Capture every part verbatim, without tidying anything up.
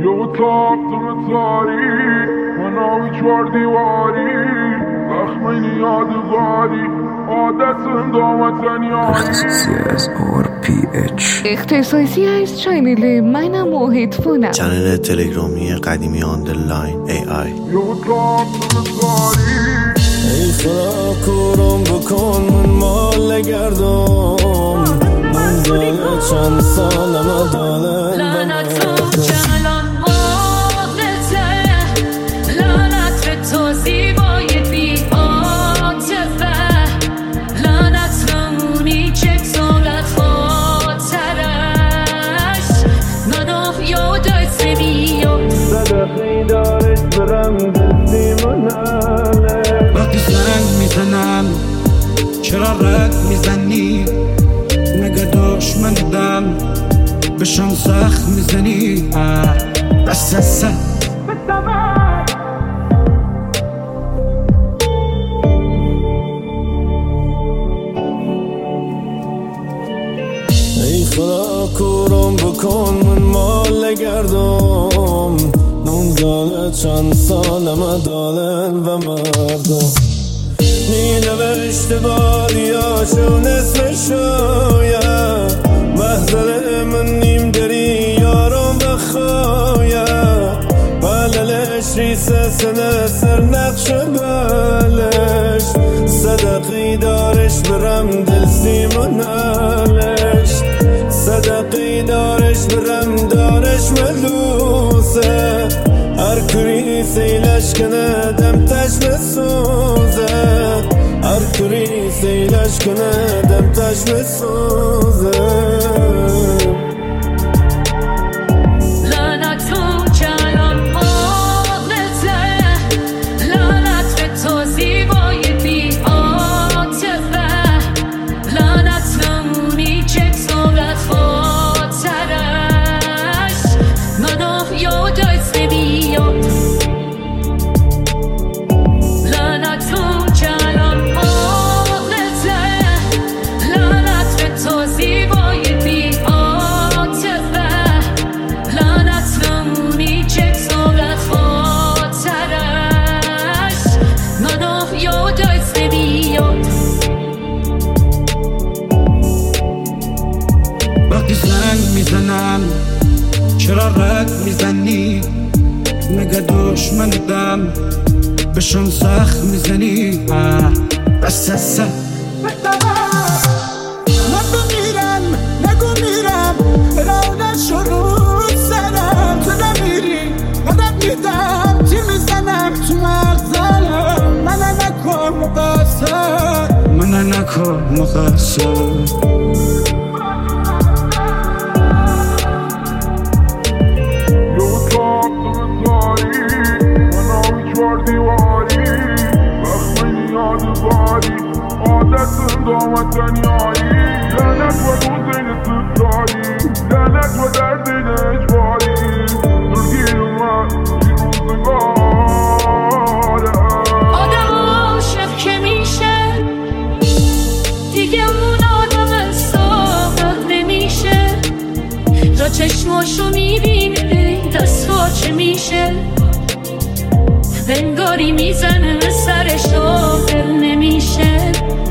یه اتاق تو تاریک مناوی چوار دیواری زخمین یادگاری عادت اختصاصی از آر پی اچ اختصاصی از چنل منم موهد فونم چنل تلگرامی قدیمی آندرلاین ای آی یه اتاق تو تاریک ای خدا کورم بکن من مال گردم من دل چند سالم دالم لعنتو جلان مقلته لعنت به تو زیبای بی عاطفه لعنت نمونی چک صورت خاطرش منو یادت سمیو صدقی دارش برم دستی مناله وقتی زنگ میزنم چرا رد میزنی مگه دشمنیدم بشم سخت میزنی بس بس ای خدا کورم بکن من مال گردم نونگال چند سالم دالن و مردم می نوشت باریاشون اسمشویم محضر من نیم داری یارم بخوایم بللش ریسه سنه سر نقش بلش صدقی دارش برم دل سیمونالش صدقی دارش برم دارش ملوسه هر کری سیلش کنه دم تش بسوزه هر کری سیلش کنه دم تش بسوزه وقتی زنگ میزنم چرا رد میزنی مگه دشمنیدم بشم سخت میزنی بس بس من بمیرم نگو میرم رونت شروع سرم تو نمیری منم میدم چی میزنم تو مغزم من نکن مقصر من نکن مقصر دامت دنیایی لعنت و روزین ستایی لعنت و دردین اجباری درگیر اومد این روزگاره آدم عاشق که میشه دیگه اون آدم صادق نمیشه را چشماشو میبینه دستا چه میشه انگاری میزنه سرش دل نمیشه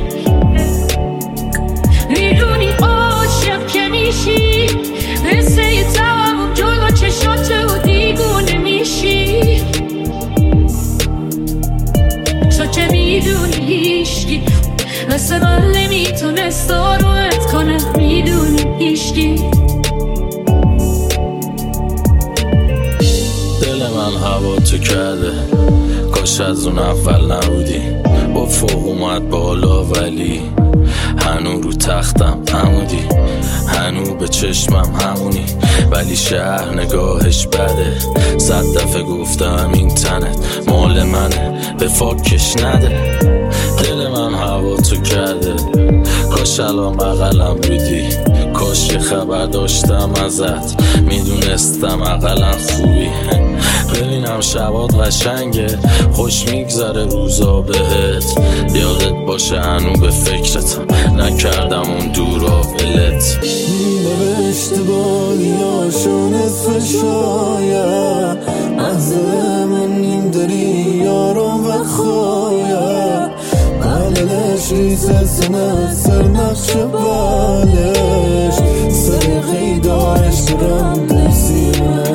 میدونی عاشق که میشی حسه تمام جلو چشات و دیگونه میشی تو که میدونی هیشگی مثل من نمیتونست آرومت کنه میدونی هیشگی دل من هوا تو کرده کاش از اون اول نبودی با فوق اومد بالا ولی هنو رو تختم همودی هنو به چشمم همونی ولی شهر نگاهش بده صد دفعه گفتم این تنت مال منه به فاکش نده دل من هوا تو کرده کاش الان بغلم بودی کاش یه خبر داشتم ازت میدونستم اقلا خوبی ببینم شبات قشنگه خوش میگذره روزا بهت یادت باشه هنو به فکرتم نکردم اون دورا ولت نوشت بالیاشون اسم شاید میزنه سر نقش بالش، صدقی دارش برم درسیمونه،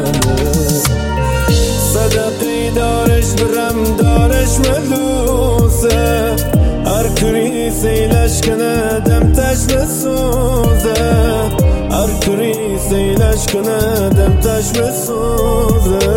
صدقی دارش برم دارش ملوسه، هر کری سیلش کنه دم تش بسوزه، هر کری سیلش کنه دم تش بسوزه.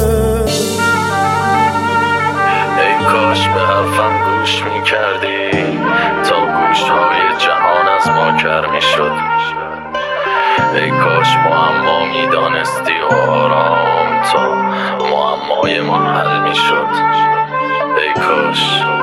ای کاش به حرفم گوش می کردی تا گوش های جهان از ما کر می شد، ای کاش معما می دانستی و آرام تا معمای ما حل می شد، ای کاش